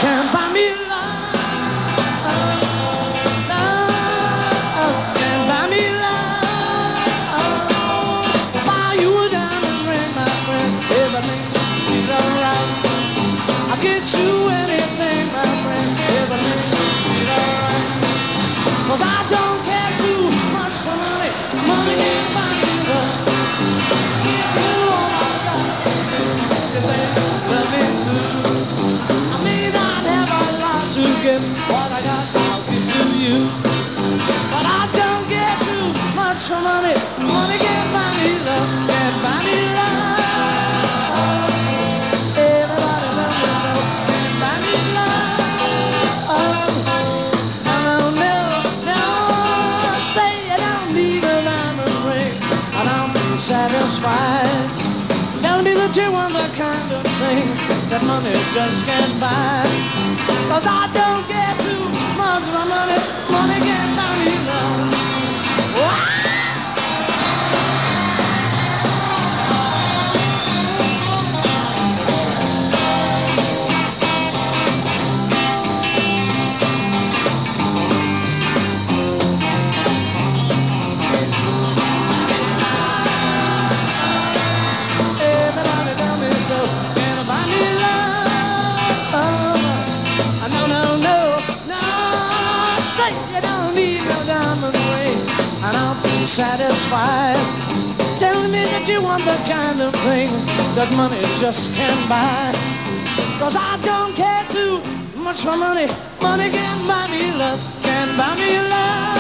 can't buy me love. Love can't buy me love. Buy you a diamond ring, my friend, everything's alright. I'll get you anything, my friend, everything's alright. 'Cause I don't care too much for money. Money can't buy me love. I give you all I got. You say love me too. I may not have a lot to give. What I got, I'll give to you. But I don't care too much for money. Money can't buy me love. Can't buy me love. Everybody love me so. Can't buy me love. No, no, no. Say you don't need a diamond ring. I don't be satisfied. Tell me that you want the kind of thing that money just can't buy. 'Cause I don't care too much for money. Money can't buy me love. Everybody tell me so. Can't buy me love. No, no, no, no. Say you don't need no diamond ring. And I'll be satisfied. Telling me that you want the kind of thing that money just can't buy. 'Cause I don't care too much for money. Money can't buy me love. Can't buy me love.